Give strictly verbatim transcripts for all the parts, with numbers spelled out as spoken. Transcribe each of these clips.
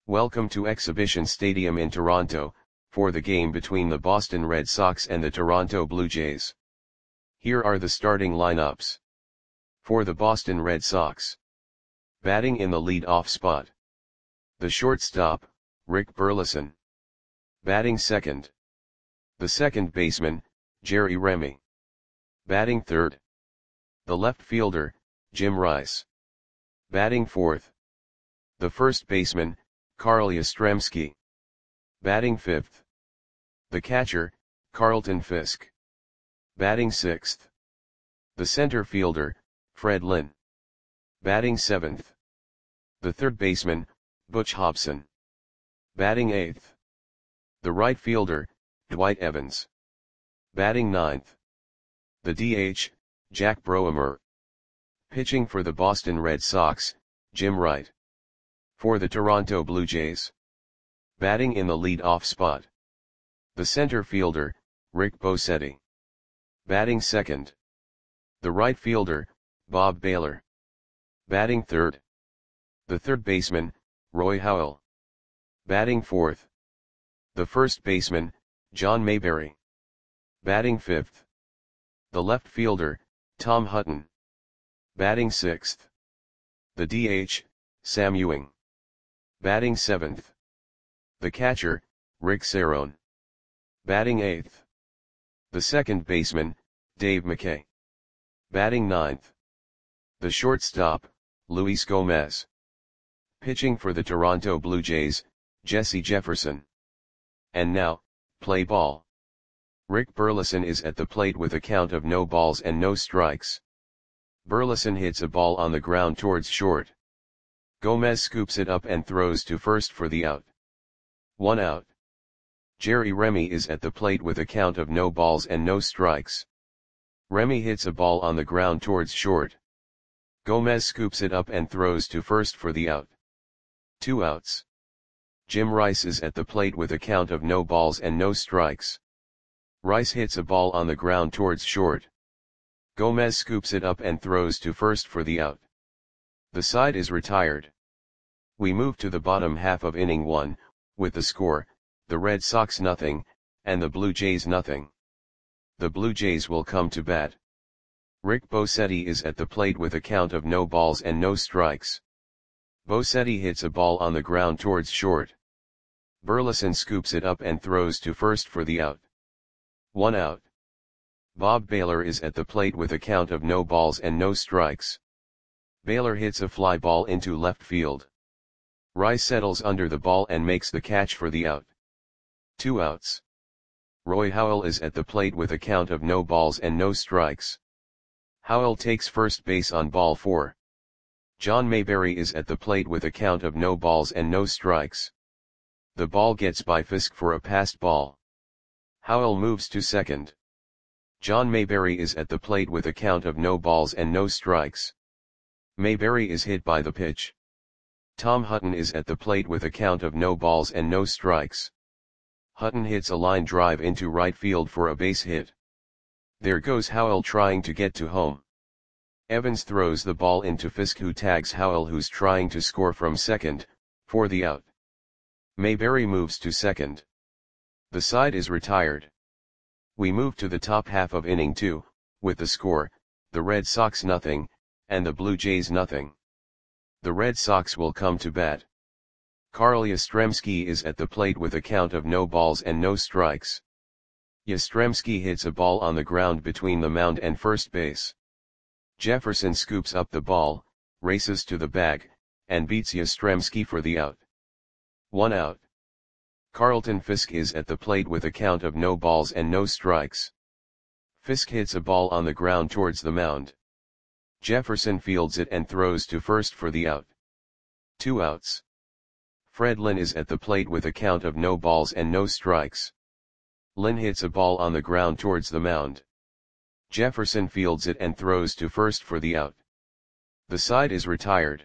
Welcome to Exhibition Stadium in Toronto, for the game between the Boston Red Sox and the Toronto Blue Jays. Here are the starting lineups. For the Boston Red Sox. Batting in the lead-off spot. The shortstop, Rick Burleson. Batting second. The second baseman, Jerry Remy. Batting third. The left fielder, Jim Rice. Batting fourth. The first baseman, Carl Yastrzemski. Batting fifth. The catcher, Carlton Fisk. Batting sixth. The center fielder, Fred Lynn. Batting seventh. The third baseman, Butch Hobson. Batting eighth. The right fielder, Dwight Evans. Batting ninth. The D H, Jack Broemer. Pitching for the Boston Red Sox, Jim Wright. For the Toronto Blue Jays. Batting in the lead-off spot. The center fielder, Rick Bosetti. Batting second. The right fielder, Bob Baylor. Batting third. The third baseman, Roy Howell. Batting fourth. The first baseman, John Mayberry. Batting fifth. The left fielder, Tom Hutton. Batting sixth. The D H, Sam Ewing. Batting seventh. The catcher, Rick Cerone. Batting eighth. The second baseman, Dave McKay. Batting ninth. The shortstop, Luis Gomez. Pitching for the Toronto Blue Jays, Jesse Jefferson. And now, play ball. Rick Burleson is at the plate with a count of no balls and no strikes. Burleson hits a ball on the ground towards short. Gomez scoops it up and throws to first for the out. One out. Jerry Remy is at the plate with a count of no balls and no strikes. Remy hits a ball on the ground towards short. Gomez scoops it up and throws to first for the out. Two outs. Jim Rice is at the plate with a count of no balls and no strikes. Rice hits a ball on the ground towards short. Gomez scoops it up and throws to first for the out. The side is retired. We move to the bottom half of inning one, with the score, the Red Sox nothing, and the Blue Jays nothing. The Blue Jays will come to bat. Rick Bosetti is at the plate with a count of no balls and no strikes. Bosetti hits a ball on the ground towards short. Burleson scoops it up and throws to first for the out. One out. Bob Baylor is at the plate with a count of no balls and no strikes. Baylor hits a fly ball into left field. Rice settles under the ball and makes the catch for the out. Two outs. Roy Howell is at the plate with a count of no balls and no strikes. Howell takes first base on ball four. John Mayberry is at the plate with a count of no balls and no strikes. The ball gets by Fisk for a passed ball. Howell moves to second. John Mayberry is at the plate with a count of no balls and no strikes. Mayberry is hit by the pitch. Tom Hutton is at the plate with a count of no balls and no strikes. Hutton hits a line drive into right field for a base hit. There goes Howell trying to get to home. Evans throws the ball into Fisk, who tags Howell, who's trying to score from second, for the out. Mayberry moves to second. The side is retired. We move to the top half of inning two, with the score, the Red Sox nothing, and the Blue Jays nothing. The Red Sox will come to bat. Carl Yastrzemski is at the plate with a count of no balls and no strikes. Yastrzemski hits a ball on the ground between the mound and first base. Jefferson scoops up the ball, races to the bag, and beats Yastrzemski for the out. One out. Carlton Fisk is at the plate with a count of no balls and no strikes. Fisk hits a ball on the ground towards the mound. Jefferson fields it and throws to first for the out. Two outs. Fred Lynn is at the plate with a count of no balls and no strikes. Lynn hits a ball on the ground towards the mound. Jefferson fields it and throws to first for the out. The side is retired.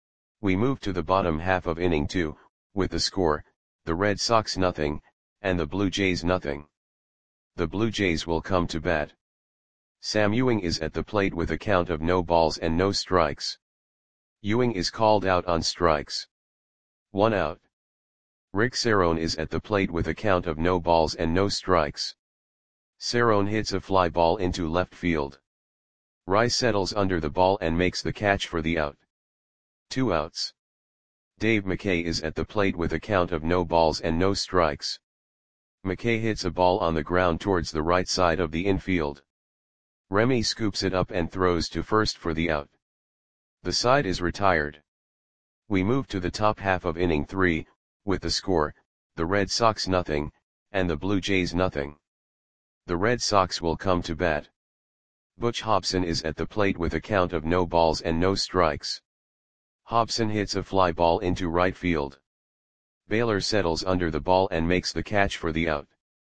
We move to the bottom half of inning two, with the score, the Red Sox nothing, and the Blue Jays nothing. The Blue Jays will come to bat. Sam Ewing is at the plate with a count of no balls and no strikes. Ewing is called out on strikes. One out. Rick Cerrone is at the plate with a count of no balls and no strikes. Cerrone hits a fly ball into left field. Rice settles under the ball and makes the catch for the out. Two outs. Dave McKay is at the plate with a count of no balls and no strikes. McKay hits a ball on the ground towards the right side of the infield. Remy scoops it up and throws to first for the out. The side is retired. We move to the top half of inning three, with the score, the Red Sox nothing, and the Blue Jays nothing. The Red Sox will come to bat. Butch Hobson is at the plate with a count of no balls and no strikes. Hobson hits a fly ball into right field. Baylor settles under the ball and makes the catch for the out.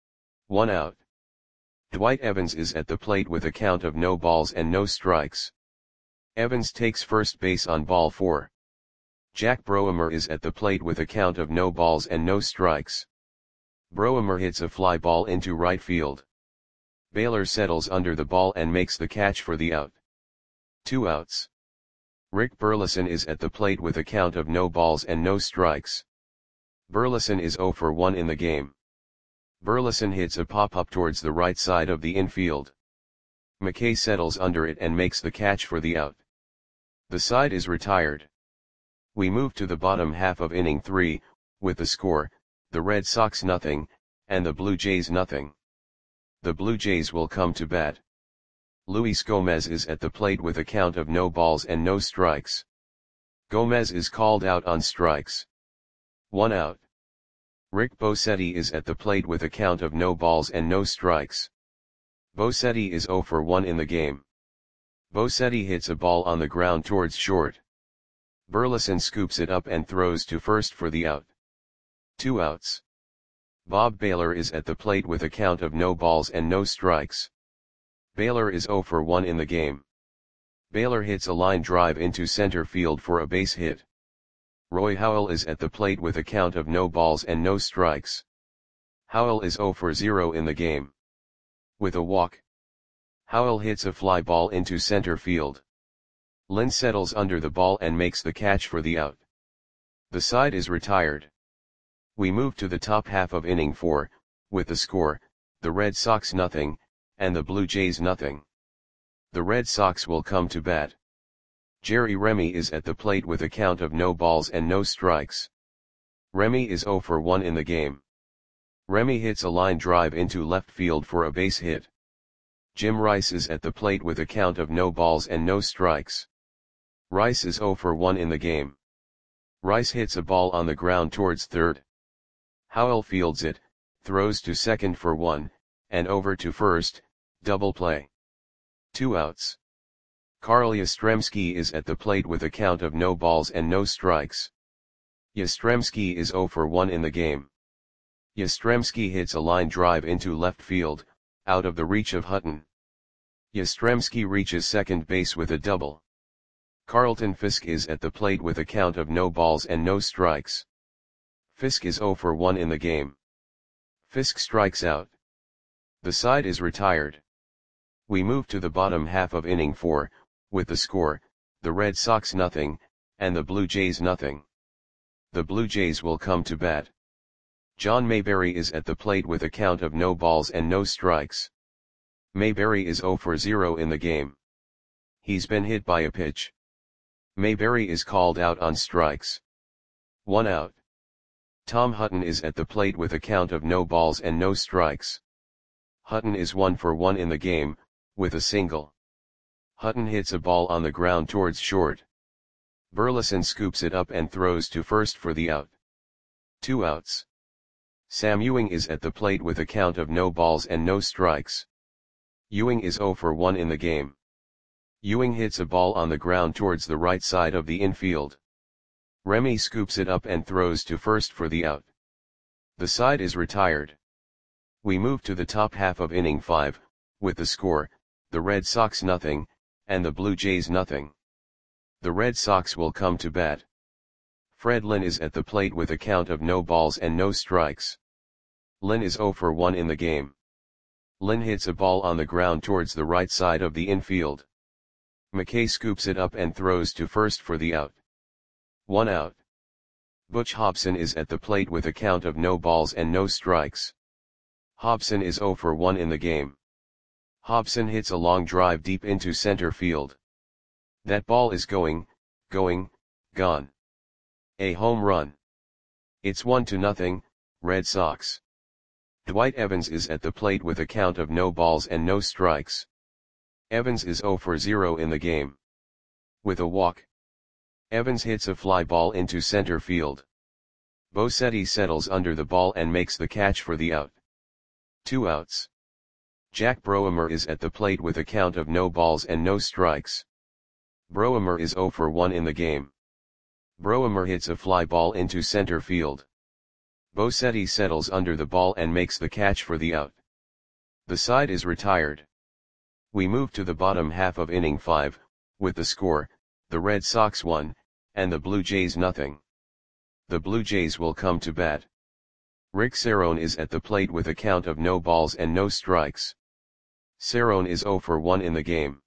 One out. Dwight Evans is at the plate with a count of no balls and no strikes. Evans takes first base on ball four. Jack Broemer is at the plate with a count of no balls and no strikes. Broemer hits a fly ball into right field. Baylor settles under the ball and makes the catch for the out. Two outs. Rick Burleson is at the plate with a count of no balls and no strikes. Burleson is zero for one in the game. Burleson hits a pop-up towards the right side of the infield. McKay settles under it and makes the catch for the out. The side is retired. We move to the bottom half of inning three, with the score, the Red Sox nothing, and the Blue Jays nothing. The Blue Jays will come to bat. Luis Gomez is at the plate with a count of no balls and no strikes. Gomez is called out on strikes. One out. Rick Bosetti is at the plate with a count of no balls and no strikes. Bosetti is zero for one in the game. Bosetti hits a ball on the ground towards short. Burleson scoops it up and throws to first for the out. Two outs. Bob Baylor is at the plate with a count of no balls and no strikes. Baylor is zero for one in the game. Baylor hits a line drive into center field for a base hit. Roy Howell is at the plate with a count of no balls and no strikes. Howell is zero for zero in the game. With a walk. Howell hits a fly ball into center field. Lynn settles under the ball and makes the catch for the out. The side is retired. We move to the top half of inning four, with the score, the Red Sox nothing, and the Blue Jays nothing. The Red Sox will come to bat. Jerry Remy is at the plate with a count of no balls and no strikes. Remy is zero for one in the game. Remy hits a line drive into left field for a base hit. Jim Rice is at the plate with a count of no balls and no strikes. Rice is zero for one in the game. Rice hits a ball on the ground towards third. Howell fields it, throws to second for one, and over to first, double play. Two outs. Carl Yastrzemski is at the plate with a count of no balls and no strikes. Yastrzemski is zero for one in the game. Yastrzemski hits a line drive into left field, out of the reach of Hutton. Yastrzemski reaches second base with a double. Carlton Fisk is at the plate with a count of no balls and no strikes. Fisk is zero for one in the game. Fisk strikes out. The side is retired. We move to the bottom half of inning four, with the score, the Red Sox nothing, and the Blue Jays nothing. The Blue Jays will come to bat. John Mayberry is at the plate with a count of no balls and no strikes. Mayberry is zero for zero in the game. He's been hit by a pitch. Mayberry is called out on strikes. One out. Tom Hutton is at the plate with a count of no balls and no strikes. Hutton is one for one in the game, with a single. Hutton hits a ball on the ground towards short. Burleson scoops it up and throws to first for the out. Two outs. Sam Ewing is at the plate with a count of no balls and no strikes. Ewing is zero for one in the game. Ewing hits a ball on the ground towards the right side of the infield. Remy scoops it up and throws to first for the out. The side is retired. We move to the top half of inning five, with the score, the Red Sox nothing, and the Blue Jays nothing. The Red Sox will come to bat. Fred Lynn is at the plate with a count of no balls and no strikes. Lynn is zero for one in the game. Lynn hits a ball on the ground towards the right side of the infield. McKay scoops it up and throws to first for the out. One out. Butch Hobson is at the plate with a count of no balls and no strikes. Hobson is zero for one in the game. Hobson hits a long drive deep into center field. That ball is going, going, gone. A home run. It's one to nothing, Red Sox. Dwight Evans is at the plate with a count of no balls and no strikes. Evans is zero for zero in the game. With a walk, Evans hits a fly ball into center field. Bosetti settles under the ball and makes the catch for the out. Two outs. Jack Broemer is at the plate with a count of no balls and no strikes. Broemer is zero for one in the game. Broemer hits a fly ball into center field. Bosetti settles under the ball and makes the catch for the out. The side is retired. We move to the bottom half of inning five, with the score, the Red Sox one, and the Blue Jays nothing. The Blue Jays will come to bat. Rick Cerrone is at the plate with a count of no balls and no strikes. Cerrone is zero for one in the game.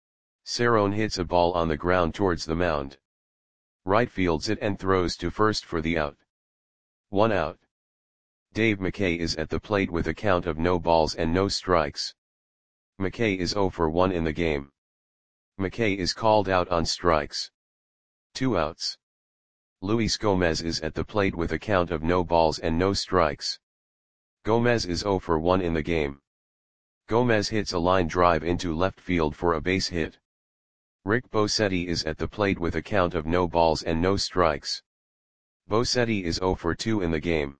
Cerrone hits a ball on the ground towards the mound. Right fields it and throws to first for the out. One out. Dave McKay is at the plate with a count of no balls and no strikes. McKay is zero for one in the game. McKay is called out on strikes. Two outs. Luis Gomez is at the plate with a count of no balls and no strikes. Gomez is zero for one in the game. Gomez hits a line drive into left field for a base hit. Rick Bosetti is at the plate with a count of no balls and no strikes. Bosetti is zero for two in the game.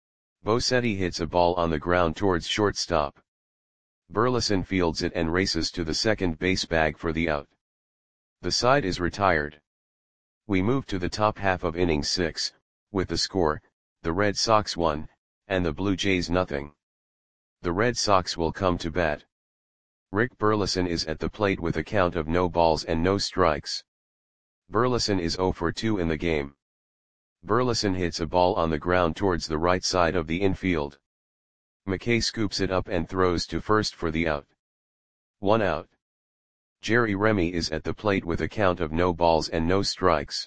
Bosetti hits a ball on the ground towards shortstop. Burleson fields it and races to the second base bag for the out. The side is retired. We move to the top half of inning six, with the score, the Red Sox one, and the Blue Jays nothing. The Red Sox will come to bat. Rick Burleson is at the plate with a count of no balls and no strikes. Burleson is zero for two in the game. Burleson hits a ball on the ground towards the right side of the infield. McKay scoops it up and throws to first for the out. One out. Jerry Remy is at the plate with a count of no balls and no strikes.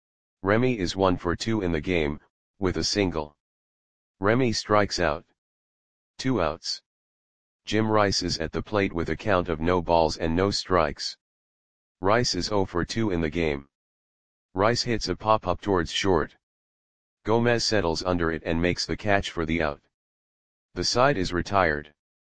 Remy is one for two in the game, with a single. Remy strikes out. Two outs. Jim Rice is at the plate with a count of no balls and no strikes. Rice is zero for two in the game. Rice hits a pop-up towards short. Gomez settles under it and makes the catch for the out. The side is retired.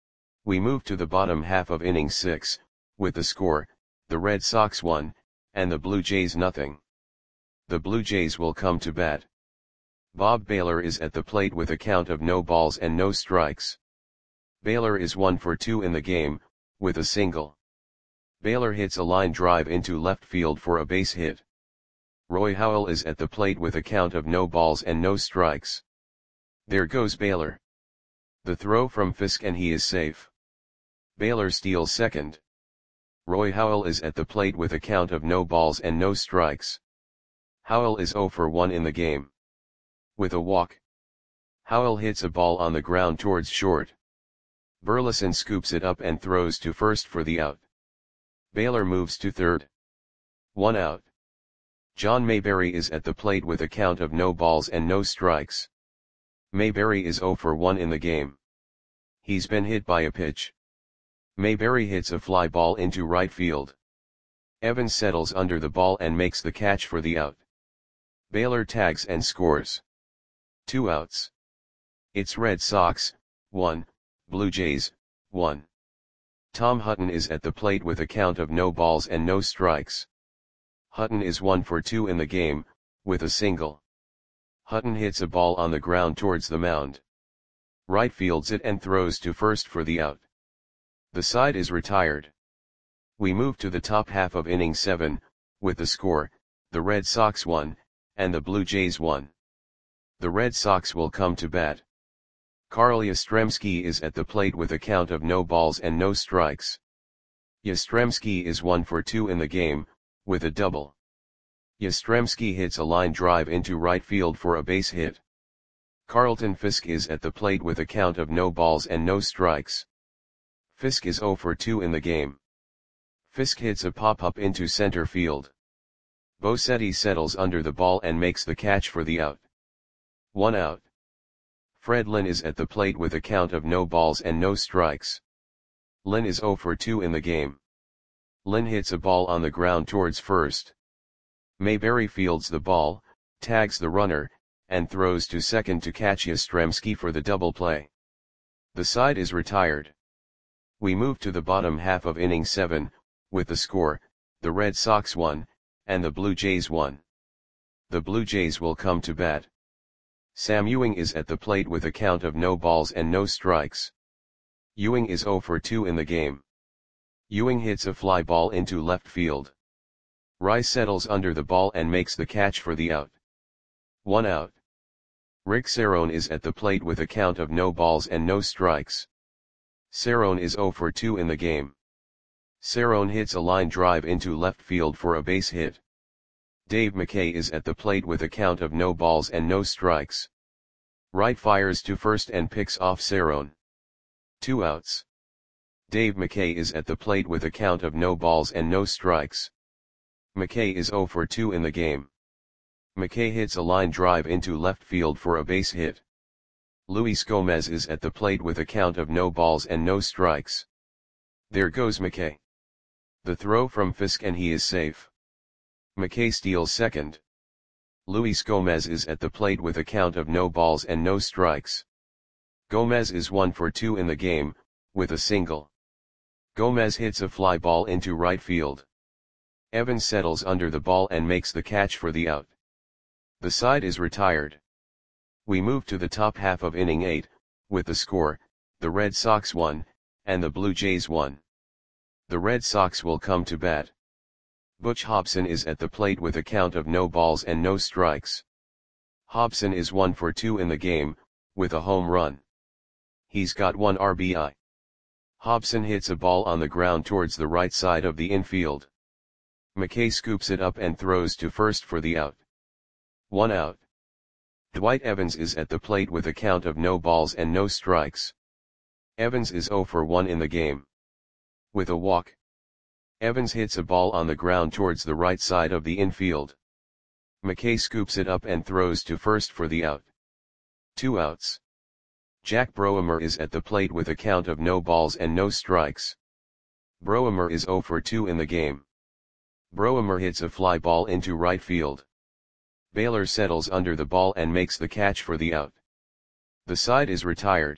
We move to the bottom half of inning six, with the score, the Red Sox one, and the Blue Jays nothing. The Blue Jays will come to bat. Bob Baylor is at the plate with a count of no balls and no strikes. Baylor is one for two in the game, with a single. Baylor hits a line drive into left field for a base hit. Roy Howell is at the plate with a count of no balls and no strikes. There goes Baylor. The throw from Fisk and he is safe. Baylor steals second. Roy Howell is at the plate with a count of no balls and no strikes. Howell is zero for one in the game. With a walk, Howell hits a ball on the ground towards short. Burleson scoops it up and throws to first for the out. Baylor moves to third. One out. John Mayberry is at the plate with a count of no balls and no strikes. Mayberry is zero for one in the game. He's been hit by a pitch. Mayberry hits a fly ball into right field. Evans settles under the ball and makes the catch for the out. Baylor tags and scores. Two outs. It's Red Sox, one, Blue Jays, one. Tom Hutton is at the plate with a count of no balls and no strikes. Hutton is one for two in the game, with a single. Hutton hits a ball on the ground towards the mound. Right fields it and throws to first for the out. The side is retired. We move to the top half of inning seven, with the score, the Red Sox one, and the Blue Jays one. The Red Sox will come to bat. Carl Yastrzemski is at the plate with a count of no balls and no strikes. Yastrzemski is one for two in the game, with a double. Yastrzemski hits a line drive into right field for a base hit. Carlton Fisk is at the plate with a count of no balls and no strikes. Fisk is zero for two in the game. Fisk hits a pop-up into center field. Bosetti settles under the ball and makes the catch for the out. One out. Fred Lynn is at the plate with a count of no balls and no strikes. Lynn is zero for two in the game. Lynn hits a ball on the ground towards first. Mayberry fields the ball, tags the runner, and throws to second to catch Yastrzemski for the double play. The side is retired. We move to the bottom half of inning seven, with the score, the Red Sox one, and the Blue Jays one. The Blue Jays will come to bat. Sam Ewing is at the plate with a count of no balls and no strikes. Ewing is zero for two in the game. Ewing hits a fly ball into left field. Rice settles under the ball and makes the catch for the out. One out. Rick Cerrone is at the plate with a count of no balls and no strikes. Cerrone is zero for two in the game. Cerrone hits a line drive into left field for a base hit. Dave McKay is at the plate with a count of no balls and no strikes. Wright fires to first and picks off Cerrone. Two outs. Dave McKay is at the plate with a count of no balls and no strikes. McKay is zero for two in the game. McKay hits a line drive into left field for a base hit. Luis Gomez is at the plate with a count of no balls and no strikes. There goes McKay. The throw from Fisk and he is safe. McKay steals second. Luis Gomez is at the plate with a count of no balls and no strikes. Gomez is one for two in the game, with a single. Gomez hits a fly ball into right field. Evans settles under the ball and makes the catch for the out. The side is retired. We move to the top half of inning eight, with the score, the Red Sox one, and the Blue Jays one. The Red Sox will come to bat. Butch Hobson is at the plate with a count of no balls and no strikes. Hobson is one for two in the game, with a home run. He's got one R B I. Hobson hits a ball on the ground towards the right side of the infield. McKay scoops it up and throws to first for the out. One out. Dwight Evans is at the plate with a count of no balls and no strikes. Evans is zero for one in the game. With a walk. Evans hits a ball on the ground towards the right side of the infield. McKay scoops it up and throws to first for the out. Two outs. Jack Broemer is at the plate with a count of no balls and no strikes. Broemer is zero for two in the game. Broemer hits a fly ball into right field. Baylor settles under the ball and makes the catch for the out. The side is retired.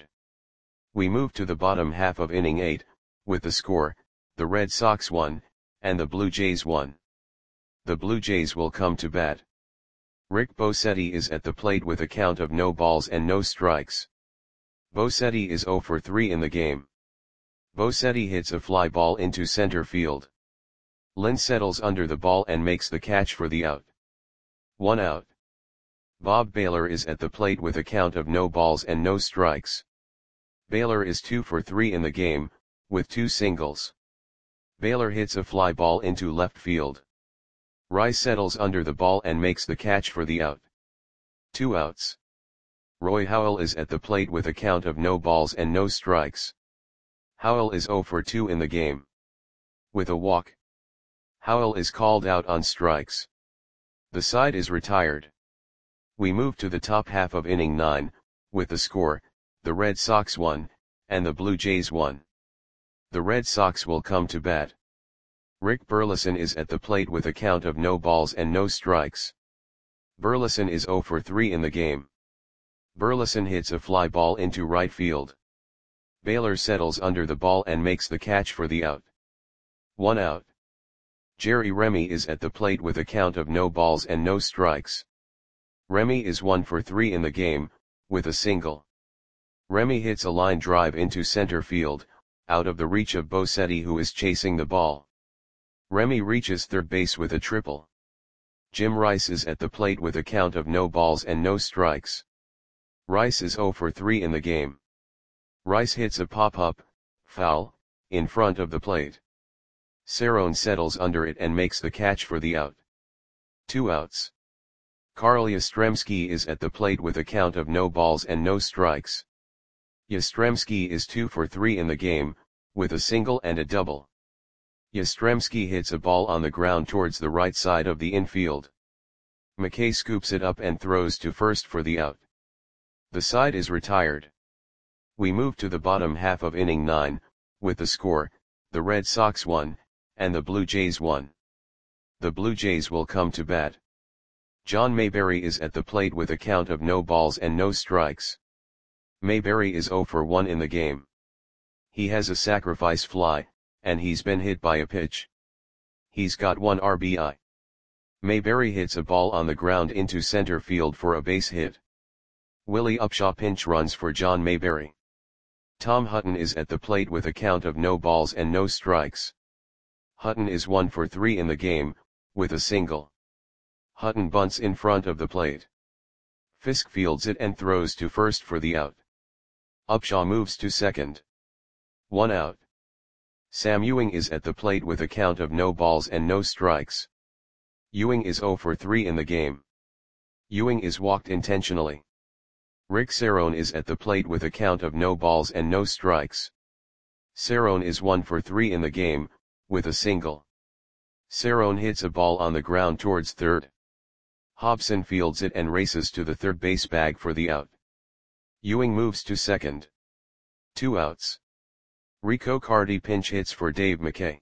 We move to the bottom half of inning eight, with the score, the Red Sox one, and the Blue Jays one. The Blue Jays will come to bat. Rick Bosetti is at the plate with a count of no balls and no strikes. Bosetti is zero for three in the game. Bosetti hits a fly ball into center field. Lynn settles under the ball and makes the catch for the out. One out. Bob Baylor is at the plate with a count of no balls and no strikes. Baylor is two for three in the game, with two singles. Baylor hits a fly ball into left field. Rice settles under the ball and makes the catch for the out. Two outs. Roy Howell is at the plate with a count of no balls and no strikes. Howell is zero for two in the game. With a walk. Howell is called out on strikes. The side is retired. We move to the top half of inning nine, with the score, the Red Sox one, and the Blue Jays one. The Red Sox will come to bat. Rick Burleson is at the plate with a count of no balls and no strikes. Burleson is zero for three in the game. Burleson hits a fly ball into right field. Baylor settles under the ball and makes the catch for the out. One out. Jerry Remy is at the plate with a count of no balls and no strikes. Remy is one for three in the game, with a single. Remy hits a line drive into center field, out of the reach of Bosetti who is chasing the ball. Remy reaches third base with a triple. Jim Rice is at the plate with a count of no balls and no strikes. Rice is zero for three in the game. Rice hits a pop-up, foul, in front of the plate. Cerrone settles under it and makes the catch for the out. Two outs. Carl Yastrzemski is at the plate with a count of no balls and no strikes. Yastrzemski is two for three in the game, with a single and a double. Yastrzemski hits a ball on the ground towards the right side of the infield. McKay scoops it up and throws to first for the out. The side is retired. We move to the bottom half of inning nine, with the score, the Red Sox one, and the Blue Jays one. The Blue Jays will come to bat. John Mayberry is at the plate with a count of no balls and no strikes. Mayberry is oh for one in the game. He has a sacrifice fly, and he's been hit by a pitch. He's got one R B I. Mayberry hits a ball on the ground into center field for a base hit. Willie Upshaw pinch runs for John Mayberry. Tom Hutton is at the plate with a count of no balls and no strikes. Hutton is one for three in the game, with a single. Hutton bunts in front of the plate. Fisk fields it and throws to first for the out. Upshaw moves to second. One out. Sam Ewing is at the plate with a count of no balls and no strikes. Ewing is oh for three in the game. Ewing is walked intentionally. Rick Cerrone is at the plate with a count of no balls and no strikes. Cerrone is one for three in the game, with a single. Cerrone hits a ball on the ground towards third. Hobson fields it and races to the third base bag for the out. Ewing moves to second. Two outs. Rico Cardi pinch hits for Dave McKay.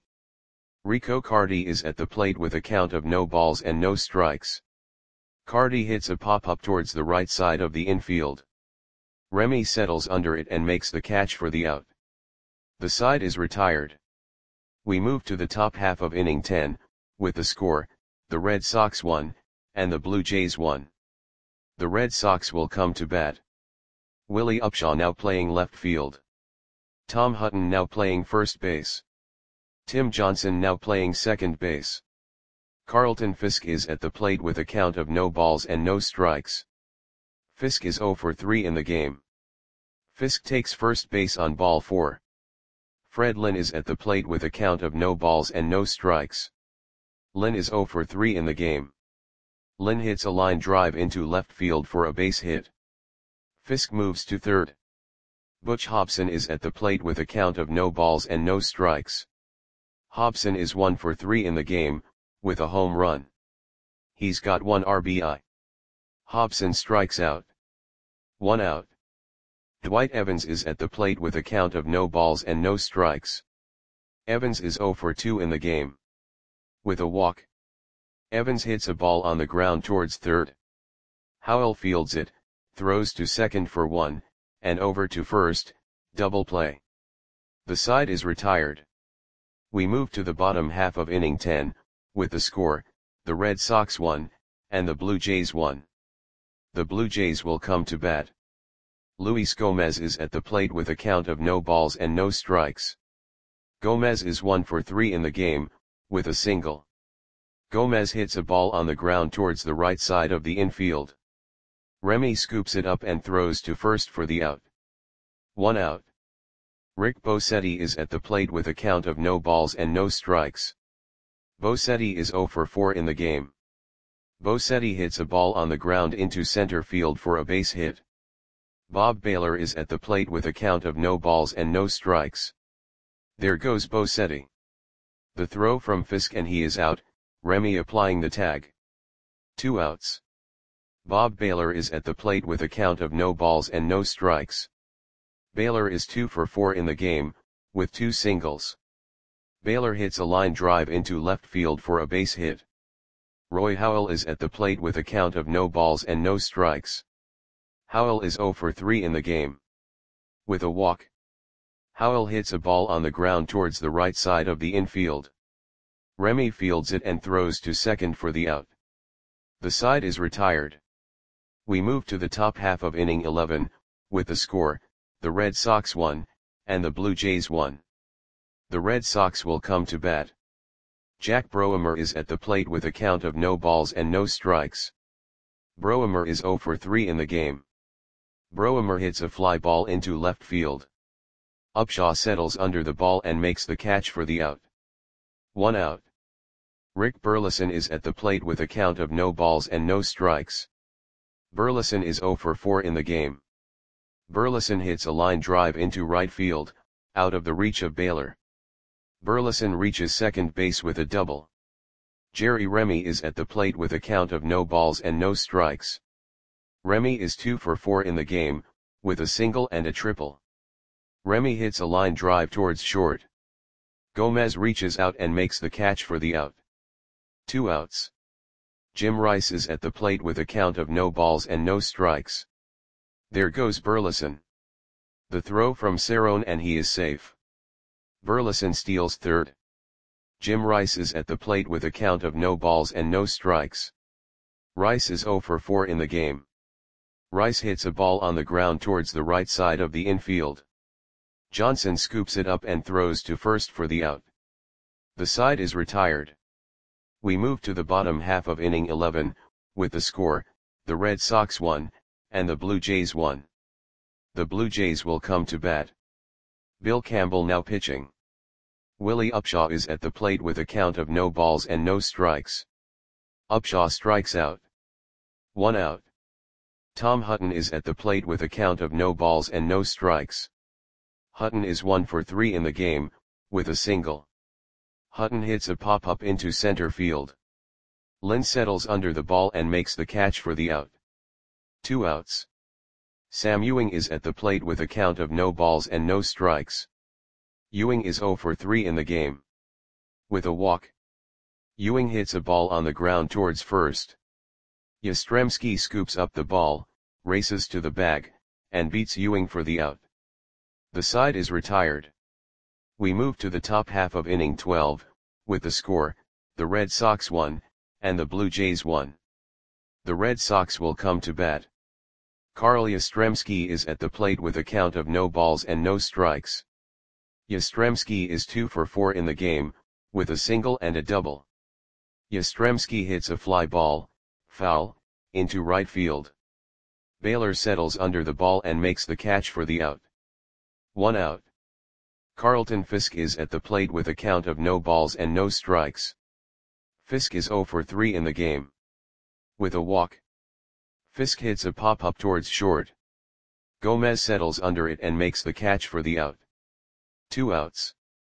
Rico Cardi is at the plate with a count of no balls and no strikes. Cardi hits a pop-up towards the right side of the infield. Remy settles under it and makes the catch for the out. The side is retired. We move to the top half of inning ten, with the score, the Red Sox one, and the Blue Jays one. The Red Sox will come to bat. Willie Upshaw now playing left field. Tom Hutton now playing first base. Tim Johnson now playing second base. Carlton Fisk is at the plate with a count of no balls and no strikes. Fisk is oh for three in the game. Fisk takes first base on ball four. Fred Lynn is at the plate with a count of no balls and no strikes. Lynn is oh for three in the game. Lynn hits a line drive into left field for a base hit. Fisk moves to third. Butch Hobson is at the plate with a count of no balls and no strikes. Hobson is one for three in the game, with a home run. He's got one R B I. Hobson strikes out. One out. Dwight Evans is at the plate with a count of no balls and no strikes. Evans is oh for two in the game. With a walk. Evans hits a ball on the ground towards third. Howell fields it, throws to second for one, and over to first, double play. The side is retired. We move to the bottom half of inning ten, with the score, the Red Sox one, and the Blue Jays one. The Blue Jays will come to bat. Luis Gomez is at the plate with a count of no balls and no strikes. Gomez is one for three in the game, with a single. Gomez hits a ball on the ground towards the right side of the infield. Remy scoops it up and throws to first for the out. One out. Rick Bosetti is at the plate with a count of no balls and no strikes. Bosetti is oh for four in the game. Bosetti hits a ball on the ground into center field for a base hit. Bob Baylor is at the plate with a count of no balls and no strikes. There goes Bosetti. The throw from Fisk and he is out, Remy applying the tag. Two outs. Bob Baylor is at the plate with a count of no balls and no strikes. Baylor is two for four in the game, with two singles. Baylor hits a line drive into left field for a base hit. Roy Howell is at the plate with a count of no balls and no strikes. Howell is oh for three in the game. With a walk. Howell hits a ball on the ground towards the right side of the infield. Remy fields it and throws to second for the out. The side is retired. We move to the top half of inning eleven, with the score, the Red Sox one, and the Blue Jays one. The Red Sox will come to bat. Jack Broemer is at the plate with a count of no balls and no strikes. Broemer is oh for three in the game. Broemer hits a fly ball into left field. Upshaw settles under the ball and makes the catch for the out. One out. Rick Burleson is at the plate with a count of no balls and no strikes. Burleson is oh for four in the game. Burleson hits a line drive into right field, out of the reach of Baylor. Burleson reaches second base with a double. Jerry Remy is at the plate with a count of no balls and no strikes. Remy is two for four in the game, with a single and a triple. Remy hits a line drive towards short. Gomez reaches out and makes the catch for the out. Two outs. Jim Rice is at the plate with a count of no balls and no strikes. There goes Burleson. The throw from Cerrone and he is safe. Burleson steals third. Jim Rice is at the plate with a count of no balls and no strikes. Rice is zero for four in the game. Rice hits a ball on the ground towards the right side of the infield. Johnson scoops it up and throws to first for the out. The side is retired. We move to the bottom half of inning eleven, with the score, the Red Sox won, and the Blue Jays won. The Blue Jays will come to bat. Bill Campbell now pitching. Willie Upshaw is at the plate with a count of no balls and no strikes. Upshaw strikes out. One out. Tom Hutton is at the plate with a count of no balls and no strikes. Hutton is one for three in the game, with a single. Hutton hits a pop-up into center field. Lynn settles under the ball and makes the catch for the out. Two outs. Sam Ewing is at the plate with a count of no balls and no strikes. Ewing is zero for three in the game. With a walk. Ewing hits a ball on the ground towards first. Yastrzemski scoops up the ball, races to the bag, and beats Ewing for the out. The side is retired. We move to the top half of inning twelve, with the score, the Red Sox won, and the Blue Jays won. The Red Sox will come to bat. Carl Yastrzemski is at the plate with a count of no balls and no strikes. Yastrzemski is two for four in the game, with a single and a double. Yastrzemski hits a fly ball, foul, into right field. Baylor settles under the ball and makes the catch for the out. One out. Carlton Fisk is at the plate with a count of no balls and no strikes. Fisk is zero for three in the game. With a walk. Fisk hits a pop-up towards short. Gomez settles under it and makes the catch for the out. Two outs.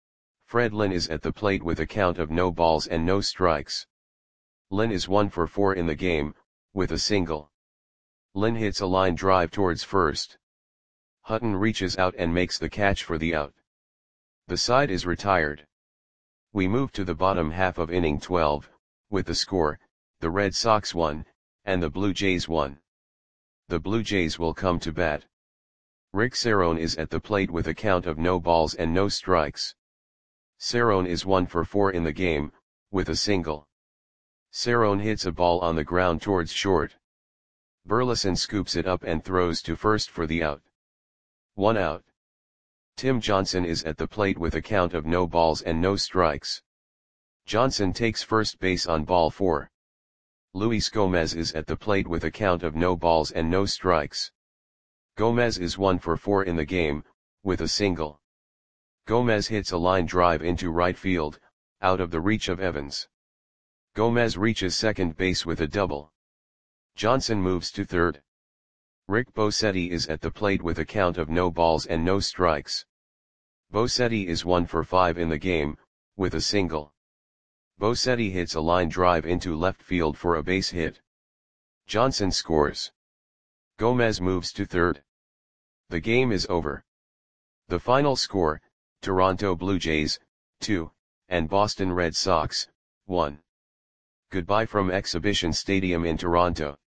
Fred Lynn is at the plate with a count of no balls and no strikes. Lynn is one for four in the game, with a single. Lynn hits a line drive towards first. Hutton reaches out and makes the catch for the out. The side is retired. We move to the bottom half of inning twelve, with the score, the Red Sox won, and the Blue Jays won. The Blue Jays will come to bat. Rick Cerrone is at the plate with a count of no balls and no strikes. Cerrone is one for four in the game, with a single. Cerrone hits a ball on the ground towards short. Burleson scoops it up and throws to first for the out. One out. Tim Johnson is at the plate with a count of no balls and no strikes. Johnson takes first base on ball four. Luis Gomez is at the plate with a count of no balls and no strikes. Gomez is one for four in the game, with a single. Gomez hits a line drive into right field, out of the reach of Evans. Gomez reaches second base with a double. Johnson moves to third. Rick Bosetti is at the plate with a count of no balls and no strikes. Bosetti is one for five in the game, with a single. Bosetti hits a line drive into left field for a base hit. Johnson scores. Gomez moves to third. The game is over. The final score, Toronto Blue Jays, two, and Boston Red Sox, one. Goodbye from Exhibition Stadium in Toronto.